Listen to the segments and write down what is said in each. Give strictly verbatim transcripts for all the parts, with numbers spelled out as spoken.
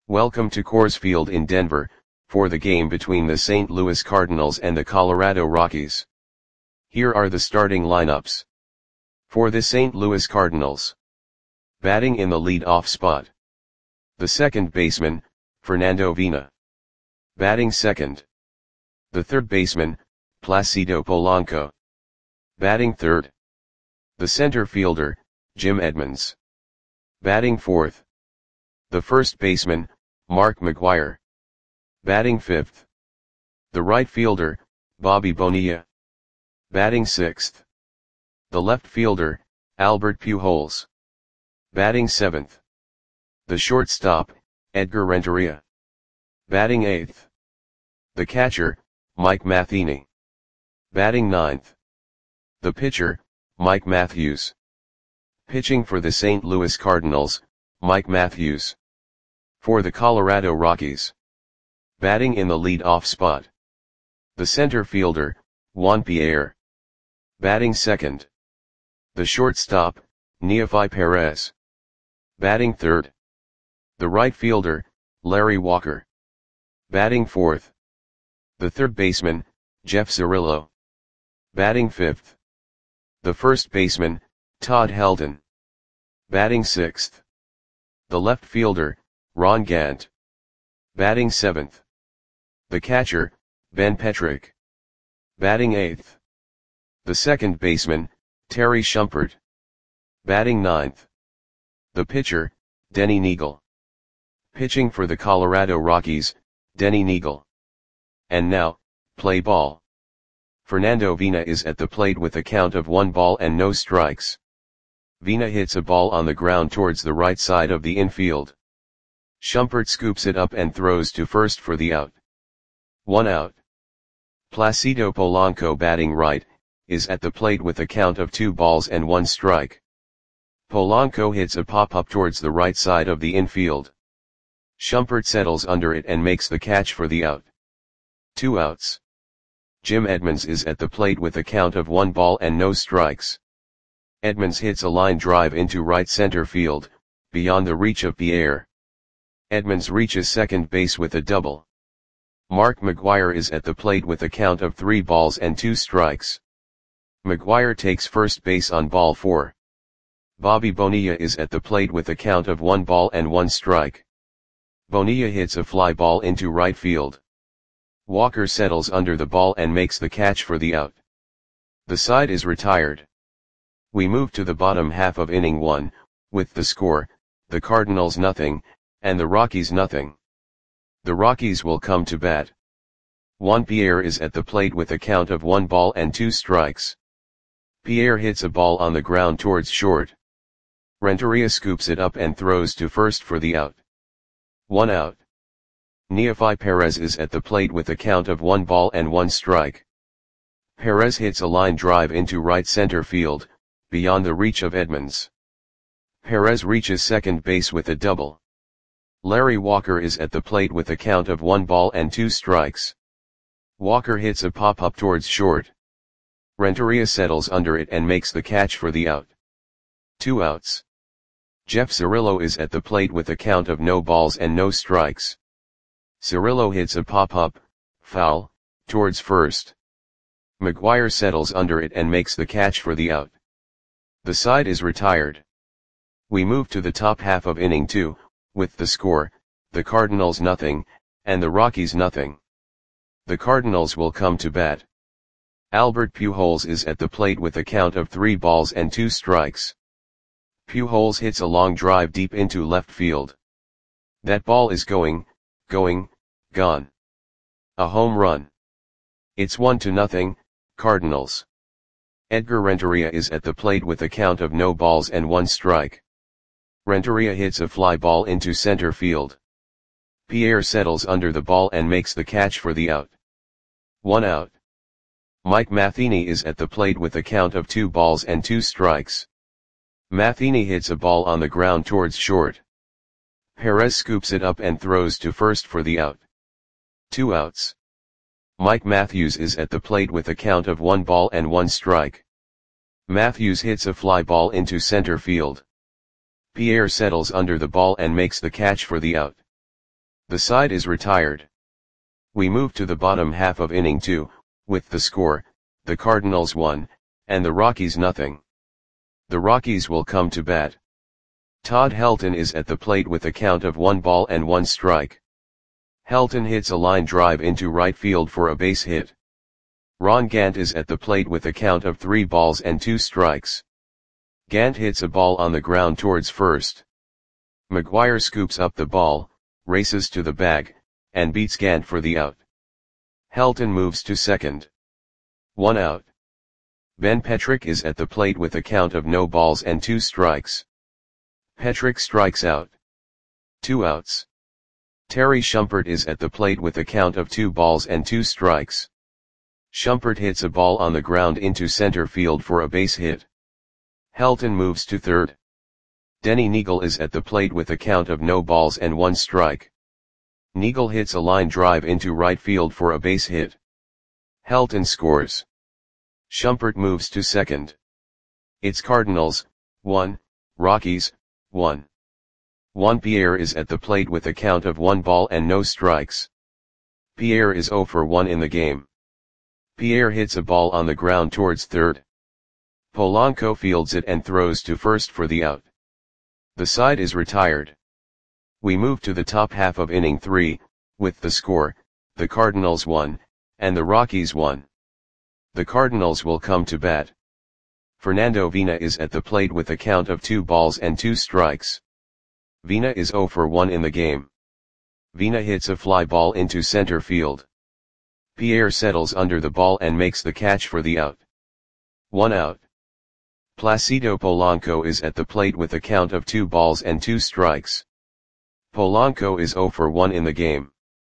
Welcome to Coors Field in Denver, for the game between the Saint Louis Cardinals and the Colorado Rockies. Here are the starting lineups. For the Saint Louis Cardinals. Batting in the lead-off spot. The second baseman, Fernando Vina. Batting second. The third baseman, Placido Polanco. Batting third. The center fielder, Jim Edmonds. Batting fourth. The first baseman, Mark McGwire. Batting fifth. The right fielder, Bobby Bonilla. Batting sixth. The left fielder, Albert Pujols. Batting seventh. The shortstop, Edgar Renteria. Batting eighth. The catcher, Mike Matheny. Batting ninth. The pitcher, Mike Matthews. Pitching for the Saint Louis Cardinals, Mike Matthews. For the Colorado Rockies. Batting in the lead-off spot. The center fielder, Juan Pierre. Batting second. The shortstop, Neofi Perez. Batting third. The right fielder, Larry Walker. Batting fourth. The third baseman, Jeff Cirillo. Batting fifth. The first baseman, Todd Helton. Batting sixth. The left fielder, Ron Gant. Batting seventh. The catcher, Ben Petrick. Batting eighth. The second baseman, Terry Shumpert. Batting ninth. The pitcher, Denny Neagle. Pitching for the Colorado Rockies, Denny Neagle. And now, play ball. Fernando Vina is at the plate with a count of one ball and no strikes. Vina hits a ball on the ground towards the right side of the infield. Shumpert scoops it up and throws to first for the out. One out. Placido Polanco, batting right, is at the plate with a count of two balls and one strike. Polanco hits a pop-up towards the right side of the infield. Shumpert settles under it and makes the catch for the out. Two outs. Jim Edmonds is at the plate with a count of one ball and no strikes. Edmonds hits a line drive into right center field, beyond the reach of Pierre. Edmonds reaches second base with a double. Mark McGwire is at the plate with a count of three balls and two strikes. McGwire takes first base on ball four. Bobby Bonilla is at the plate with a count of one ball and one strike. Bonilla hits a fly ball into right field. Walker settles under the ball and makes the catch for the out. The side is retired. We move to the bottom half of inning one, with the score, the Cardinals nothing, and the Rockies nothing. The Rockies will come to bat. Juan Pierre is at the plate with a count of one ball and two strikes. Pierre hits a ball on the ground towards short. Renteria scoops it up and throws to first for the out. One out. Neofi Perez is at the plate with a count of one ball and one strike. Perez hits a line drive into right center field, beyond the reach of Edmonds. Perez reaches second base with a double. Larry Walker is at the plate with a count of one ball and two strikes. Walker hits a pop-up towards short. Renteria settles under it and makes the catch for the out. Two outs. Jeff Cirillo is at the plate with a count of no balls and no strikes. Cirillo hits a pop-up, foul, towards first. McGwire settles under it and makes the catch for the out. The side is retired. We move to the top half of inning two, with the score, the Cardinals nothing, and the Rockies nothing. The Cardinals will come to bat. Albert Pujols is at the plate with a count of three balls and two strikes. Pujols hits a long drive deep into left field. That ball is going, going, gone. A home run. It's one to nothing, Cardinals. Edgar Renteria is at the plate with a count of no balls and one strike. Renteria hits a fly ball into center field. Pierre settles under the ball and makes the catch for the out. One out. Mike Matheny is at the plate with a count of two balls and two strikes. Matheny hits a ball on the ground towards short. Perez scoops it up and throws to first for the out. Two outs. Mike Matthews is at the plate with a count of one ball and one strike. Matthews hits a fly ball into center field. Pierre settles under the ball and makes the catch for the out. The side is retired. We move to the bottom half of inning two, with the score, the Cardinals one, and the Rockies nothing. The Rockies will come to bat. Todd Helton is at the plate with a count of one ball and one strike. Helton hits a line drive into right field for a base hit. Ron Gant is at the plate with a count of three balls and two strikes. Gant hits a ball on the ground towards first. McGuire scoops up the ball, races to the bag, and beats Gant for the out. Helton moves to second. One out. Ben Petrick is at the plate with a count of no balls and two strikes. Petrick strikes out. Two outs. Terry Shumpert is at the plate with a count of two balls and two strikes. Shumpert hits a ball on the ground into center field for a base hit. Helton moves to third. Denny Neagle is at the plate with a count of no balls and one strike. Neagle hits a line drive into right field for a base hit. Helton scores. Shumpert moves to second. It's Cardinals, one, Rockies, one. Juan Pierre is at the plate with a count of one ball and no strikes. Pierre is zero for one in the game. Pierre hits a ball on the ground towards third. Polanco fields it and throws to first for the out. The side is retired. We move to the top half of inning three, with the score, the Cardinals one, and the Rockies one. The Cardinals will come to bat. Fernando Vina is at the plate with a count of two balls and two strikes. Vina is zero for one in the game. Vina hits a fly ball into center field. Pierre settles under the ball and makes the catch for the out. One out. Placido Polanco is at the plate with a count of two balls and two strikes. Polanco is zero for one in the game.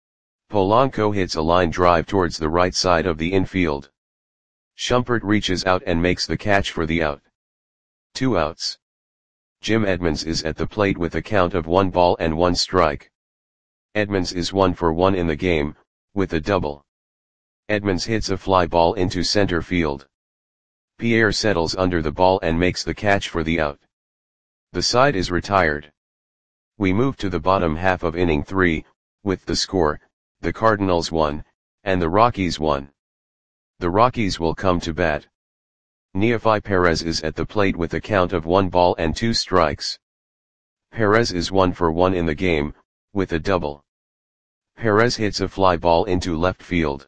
Polanco hits a line drive towards the right side of the infield. Shumpert reaches out and makes the catch for the out. Two outs. Jim Edmonds is at the plate with a count of one ball and one strike. Edmonds is one for one in the game, with a double. Edmonds hits a fly ball into center field. Pierre settles under the ball and makes the catch for the out. The side is retired. We move to the bottom half of inning three, with the score, the Cardinals one, and the Rockies one. The Rockies will come to bat. Neefi Perez is at the plate with a count of one ball and two strikes. Perez is one for one in the game, with a double. Perez hits a fly ball into left field.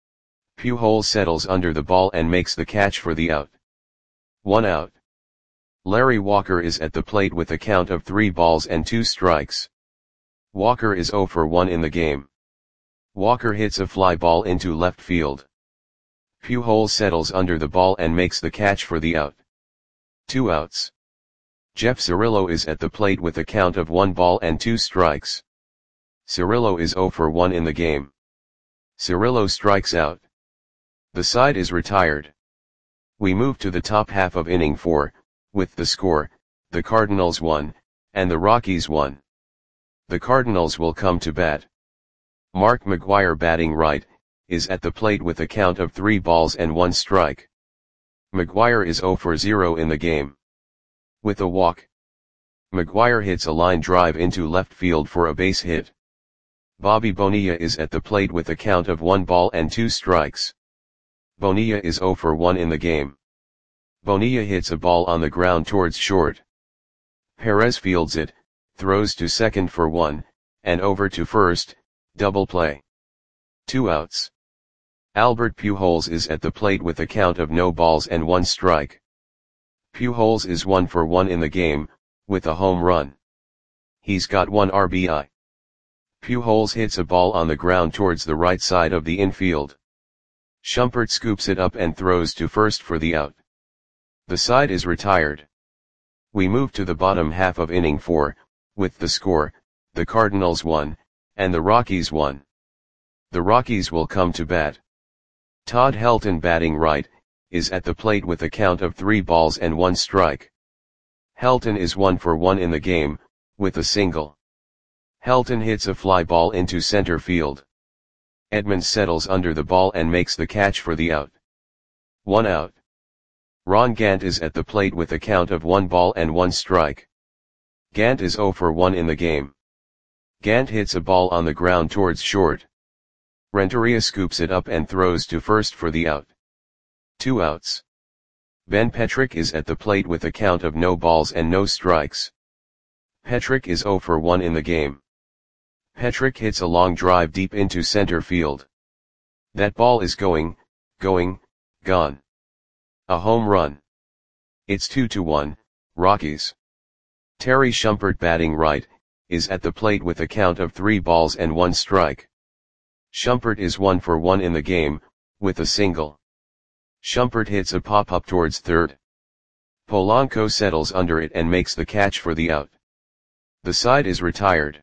Pujols settles under the ball and makes the catch for the out. One out. Larry Walker is at the plate with a count of three balls and two strikes. Walker is zero for one in the game. Walker hits a fly ball into left field. Pujols settles under the ball and makes the catch for the out. Two outs. Jeff Cirillo is at the plate with a count of one ball and two strikes. Cirillo is zero for one in the game. Cirillo strikes out. The side is retired. We move to the top half of inning four, with the score, the Cardinals one, and the Rockies one. The Cardinals will come to bat. Mark McGuire, batting right, is at the plate with a count of three balls and one strike. McGuire is zero for zero in the game. With a walk. McGuire hits a line drive into left field for a base hit. Bobby Bonilla is at the plate with a count of one ball and two strikes. Bonilla is zero for one in the game. Bonilla hits a ball on the ground towards short. Perez fields it, throws to second for one, and over to first, double play. Two outs. Albert Pujols is at the plate with a count of no balls and one strike. Pujols is one for one in the game, with a home run. He's got one R B I. Pujols hits a ball on the ground towards the right side of the infield. Shumpert scoops it up and throws to first for the out. The side is retired. We move to the bottom half of inning four, with the score, the Cardinals one, and the Rockies one. The Rockies will come to bat. Todd Helton, batting right, is at the plate with a count of three balls and one strike. Helton is one for one in the game, with a single. Helton hits a fly ball into center field. Edmonds settles under the ball and makes the catch for the out. One out. Ron Gant is at the plate with a count of one ball and one strike. Gant is zero for one in the game. Gant hits a ball on the ground towards short. Renteria scoops it up and throws to first for the out. Two outs. Ben Petrick is at the plate with a count of no balls and no strikes. Petrick is zero for one in the game. Petrick hits a long drive deep into center field. That ball is going, going, gone. A home run. It's two to one, Rockies. Terry Shumpert, batting right, is at the plate with a count of three balls and one strike. Shumpert is one for one in the game, with a single. Shumpert hits a pop-up towards third. Polanco settles under it and makes the catch for the out. The side is retired.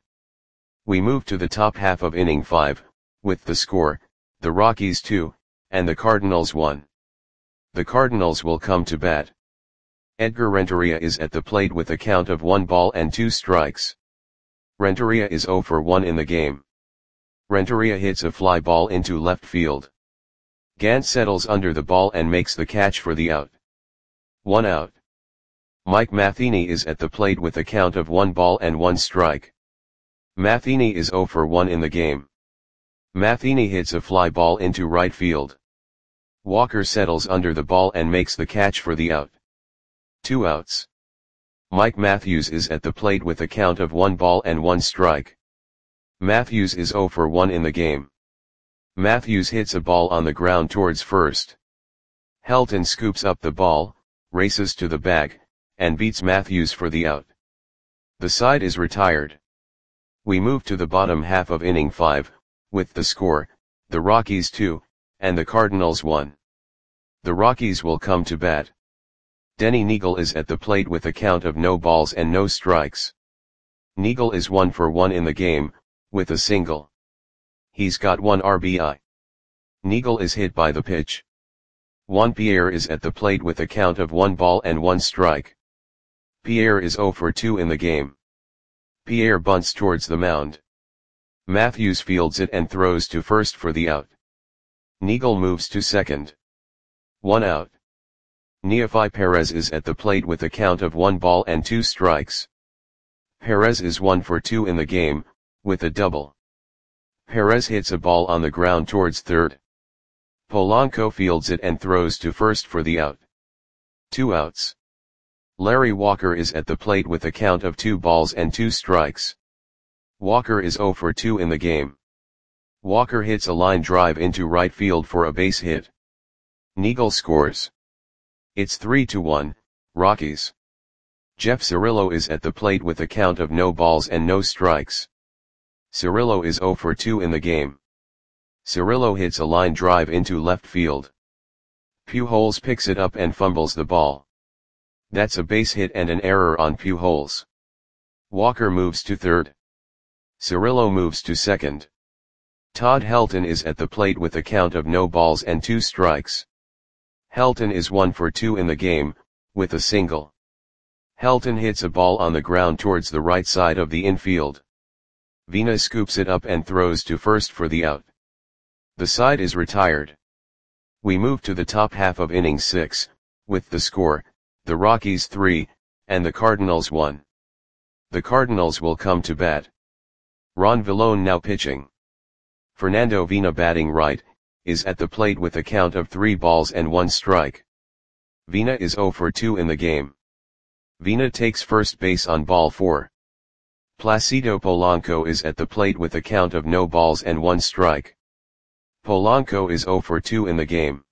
We move to the top half of inning five, with the score, the Rockies two, and the Cardinals one. The Cardinals will come to bat. Edgar Renteria is at the plate with a count of one ball and two strikes. Renteria is zero for one in the game. Renteria hits a fly ball into left field. Gant settles under the ball and makes the catch for the out. One out. Mike Matheny is at the plate with a count of one ball and one strike. Matheny is zero for one in the game. Matheny hits a fly ball into right field. Walker settles under the ball and makes the catch for the out. Two outs. Mike Matthews is at the plate with a count of one ball and one strike. Matthews is zero for one in the game. Matthews hits a ball on the ground towards first. Helton scoops up the ball, races to the bag, and beats Matthews for the out. The side is retired. We move to the bottom half of inning five, with the score, the Rockies two, and the Cardinals one. The Rockies will come to bat. Denny Neagle is at the plate with a count of no balls and no strikes. Neagle is one for one in the game, with a single. He's got one R B I. Neagle is hit by the pitch. Juan Pierre is at the plate with a count of one ball and one strike. Pierre is zero for two in the game. Pierre bunts towards the mound. Matthews fields it and throws to first for the out. Neagle moves to second. One out. Neofi Perez is at the plate with a count of one ball and two strikes. Perez is one for two in the game, with a double. Perez hits a ball on the ground towards third. Polanco fields it and throws to first for the out. Two outs. Larry Walker is at the plate with a count of two balls and two strikes. Walker is zero for two in the game. Walker hits a line drive into right field for a base hit. Neagle scores. It's three to one, Rockies. Jeff Cirillo is at the plate with a count of no balls and no strikes. Cirillo is zero for two in the game. Cirillo hits a line drive into left field. Pujols picks it up and fumbles the ball. That's a base hit and an error on Pujols. Walker moves to third. Cirillo moves to second. Todd Helton is at the plate with a count of no balls and two strikes. Helton is one for two in the game, with a single. Helton hits a ball on the ground towards the right side of the infield. Vina scoops it up and throws to first for the out. The side is retired. We move to the top half of inning six, with the score, the Rockies three, and the Cardinals one. The Cardinals will come to bat. Ron Villone now pitching. Fernando Vina, batting right, is at the plate with a count of three balls and one strike. Vina is zero for two in the game. Vina takes first base on ball four. Placido Polanco is at the plate with a count of no balls and one strike. Polanco is zero for two in the game.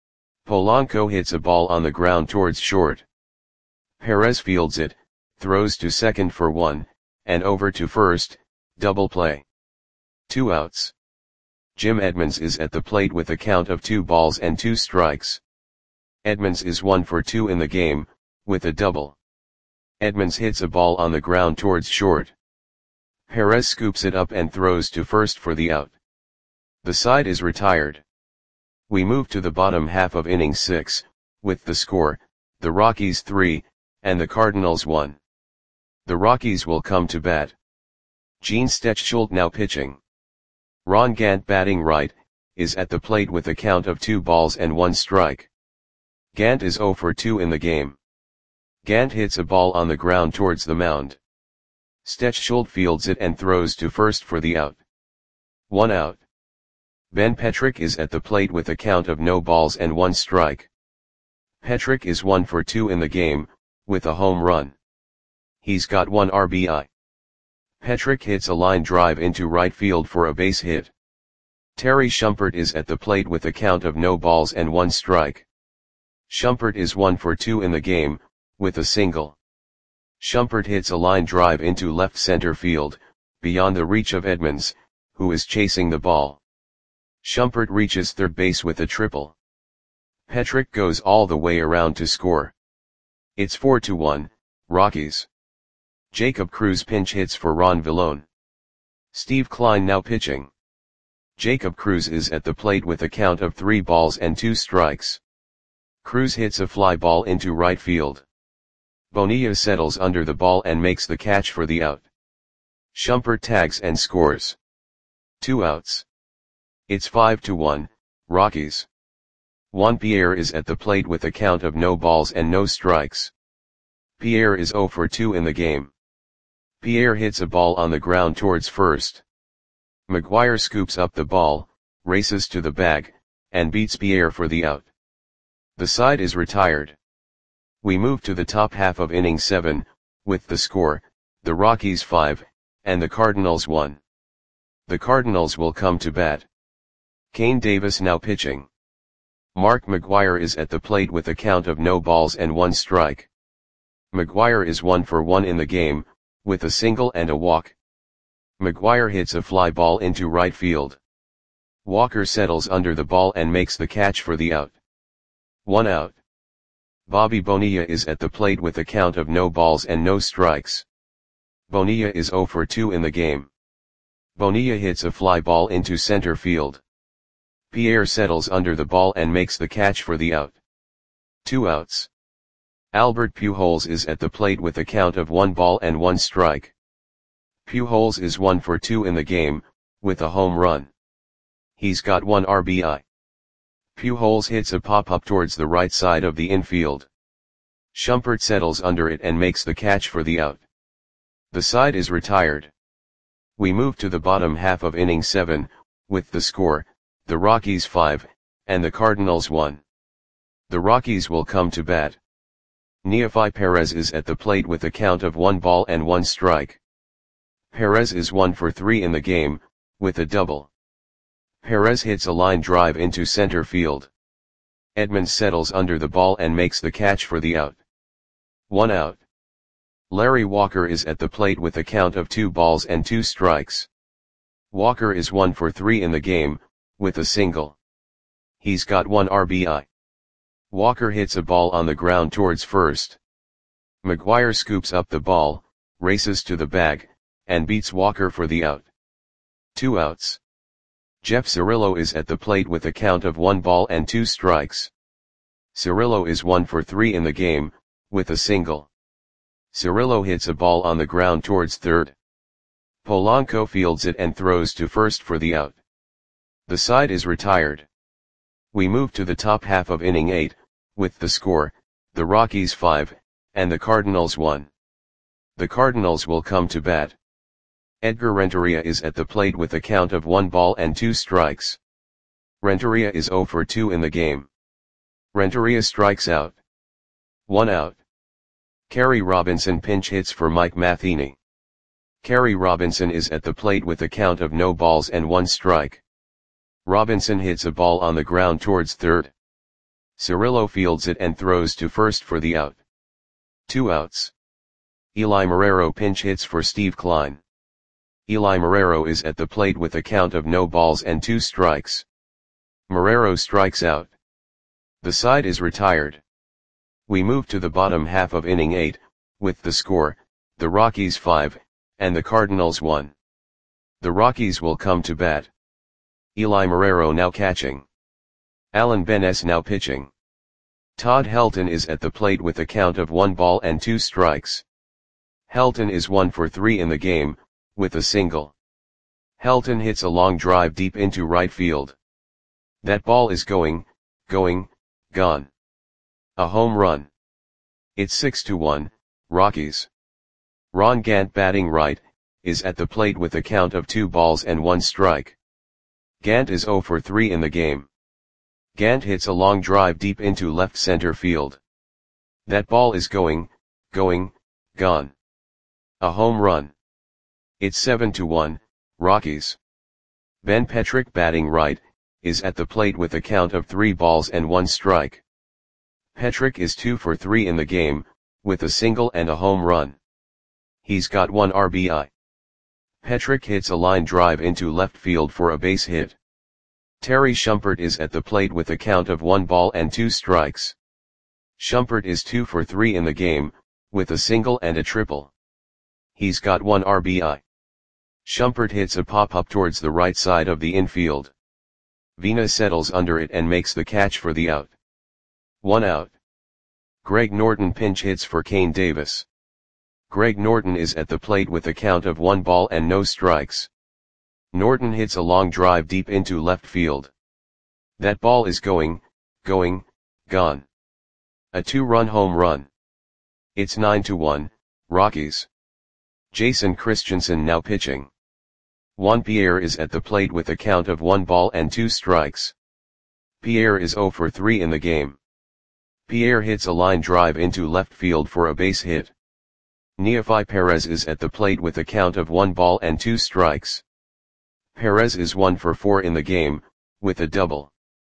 Polanco hits a ball on the ground towards short. Perez fields it, throws to second for one, and over to first, double play. Two outs. Jim Edmonds is at the plate with a count of two balls and two strikes. Edmonds is one for two in the game, with a double. Edmonds hits a ball on the ground towards short. Perez scoops it up and throws to first for the out. The side is retired. We move to the bottom half of inning six, with the score, the Rockies three, and the Cardinals one. The Rockies will come to bat. Gene Stechschult now pitching. Ron Gant, batting right, is at the plate with a count of two balls and one strike. Gant is zero for two in the game. Gant hits a ball on the ground towards the mound. Stechschuld fields it and throws to first for the out. One out. Ben Petrick is at the plate with a count of no balls and one strike. Petrick is one for two in the game, with a home run. He's got one R B I. Petrick hits a line drive into right field for a base hit. Terry Shumpert is at the plate with a count of no balls and one strike. Shumpert is one for two in the game, with a single. Shumpert hits a line drive into left center field, beyond the reach of Edmonds, who is chasing the ball. Shumpert reaches third base with a triple. Petrick goes all the way around to score. It's four to one, Rockies. Jacob Cruz pinch hits for Ron Villone. Steve Klein now pitching. Jacob Cruz is at the plate with a count of three balls and two strikes. Cruz hits a fly ball into right field. Bonilla settles under the ball and makes the catch for the out. Shumpert tags and scores. Two outs. It's five to one, Rockies. Juan Pierre is at the plate with a count of no balls and no strikes. Pierre is zero for two in the game. Pierre hits a ball on the ground towards first. McGuire scoops up the ball, races to the bag, and beats Pierre for the out. The side is retired. We move to the top half of inning seven, with the score, the Rockies five, and the Cardinals one. The Cardinals will come to bat. Kane Davis now pitching. Mark McGuire is at the plate with a count of no balls and one strike. McGuire is one for one in the game, with a single and a walk. McGuire hits a fly ball into right field. Walker settles under the ball and makes the catch for the out. One out. Bobby Bonilla is at the plate with a count of no balls and no strikes. Bonilla is zero for two in the game. Bonilla hits a fly ball into center field. Pierre settles under the ball and makes the catch for the out. Two outs. Albert Pujols is at the plate with a count of one ball and one strike. Pujols is one for two in the game, with a home run. He's got one R B I. Pujols hits a pop-up towards the right side of the infield. Shumpert settles under it and makes the catch for the out. The side is retired. We move to the bottom half of inning seven, with the score, the Rockies five, and the Cardinals one. The Rockies will come to bat. Neefi Perez is at the plate with a count of one ball and one strike. Perez is one for three in the game, with a double. Perez hits a line drive into center field. Edmonds settles under the ball and makes the catch for the out. One out. Larry Walker is at the plate with a count of two balls and two strikes. Walker is one for three in the game, with a single. He's got one R B I. Walker hits a ball on the ground towards first. McGuire scoops up the ball, races to the bag, and beats Walker for the out. Two outs. Jeff Cirillo is at the plate with a count of one ball and two strikes. Cirillo is one for three in the game, with a single. Cirillo hits a ball on the ground towards third. Polanco fields it and throws to first for the out. The side is retired. We move to the top half of inning eight, with the score, the Rockies five, and the Cardinals one. The Cardinals will come to bat. Edgar Renteria is at the plate with a count of one ball and two strikes. Renteria is zero for two in the game. Renteria strikes out. One out. Kerry Robinson pinch hits for Mike Matheny. Kerry Robinson is at the plate with a count of no balls and one strike. Robinson hits a ball on the ground towards third. Cirillo fields it and throws to first for the out. Two outs. Eli Marrero pinch hits for Steve Klein. Eli Marrero is at the plate with a count of no balls and two strikes. Marrero strikes out. The side is retired. We move to the bottom half of inning eight, with the score, the Rockies five, and the Cardinals one. The Rockies will come to bat. Eli Marrero now catching. Alan Benes now pitching. Todd Helton is at the plate with a count of one ball and two strikes. Helton is one for three in the game, with a single. Helton hits a long drive deep into right field. That ball is going, going, gone. A home run. It's six to one, Rockies. Ron Gant batting right, is at the plate with a count of two balls and one strike. Gant is zero for three in the game. Gant hits a long drive deep into left center field. That ball is going, going, gone. A home run. It's seven to one, Rockies. Ben Petrick batting right, is at the plate with a count of three balls and one strike. Petrick is two for three in the game, with a single and a home run. He's got one R B I. Petrick hits a line drive into left field for a base hit. Terry Shumpert is at the plate with a count of one ball and two strikes. Shumpert is two for three in the game, with a single and a triple. He's got one R B I. Shumpert hits a pop-up towards the right side of the infield. Vina settles under it and makes the catch for the out. One out. Greg Norton pinch hits for Kane Davis. Greg Norton is at the plate with a count of one ball and no strikes. Norton hits a long drive deep into left field. That ball is going, going, gone. A two-run home run. It's nine to one, Rockies. Jason Christensen now pitching. Juan Pierre is at the plate with a count of one ball and two strikes. Pierre is zero for three in the game. Pierre hits a line drive into left field for a base hit. Neofi Perez is at the plate with a count of one ball and two strikes. Perez is one for four in the game, with a double.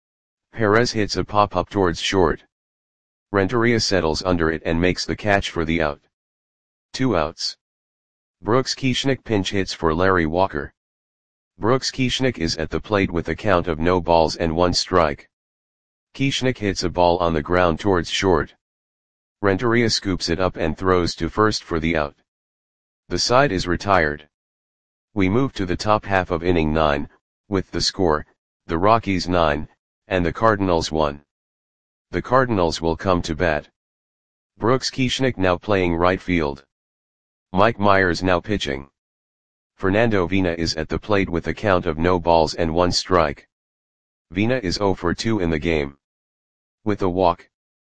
Perez hits a pop-up towards short. Renteria settles under it and makes the catch for the out. Two outs. Brooks Keichnick pinch hits for Larry Walker. Brooks Keichnick is at the plate with a count of no balls and one strike. Keichnick hits a ball on the ground towards short. Renteria scoops it up and throws to first for the out. The side is retired. We move to the top half of inning nine, with the score, the Rockies nine, and the Cardinals one. The Cardinals will come to bat. Brooks Keichnick now playing right field. Mike Myers now pitching. Fernando Vina is at the plate with a count of no balls and one strike. Vina is zero for two in the game. With a walk.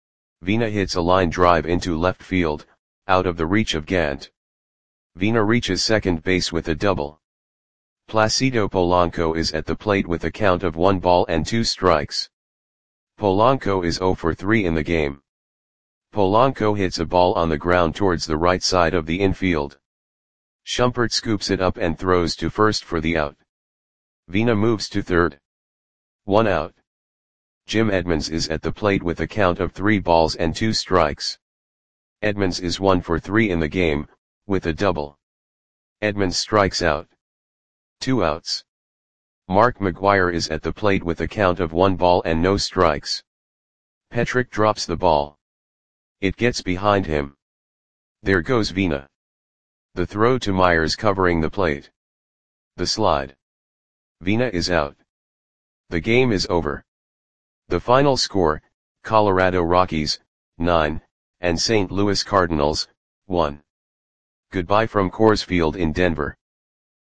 Vina hits a line drive into left field, out of the reach of Gant. Vina reaches second base with a double. Placido Polanco is at the plate with a count of one ball and two strikes. Polanco is zero for three in the game. Polanco hits a ball on the ground towards the right side of the infield. Shumpert scoops it up and throws to first for the out. Vina moves to third. One out. Jim Edmonds is at the plate with a count of three balls and two strikes. Edmonds is one for three in the game, with a double. Edmonds strikes out. Two outs. Mark McGwire is at the plate with a count of one ball and no strikes. Petrick drops the ball. It gets behind him. There goes Vina. The throw to Myers covering the plate. The slide. Vina is out. The game is over. The final score, Colorado Rockies, nine, and Saint Louis Cardinals, one. Goodbye from Coors Field in Denver.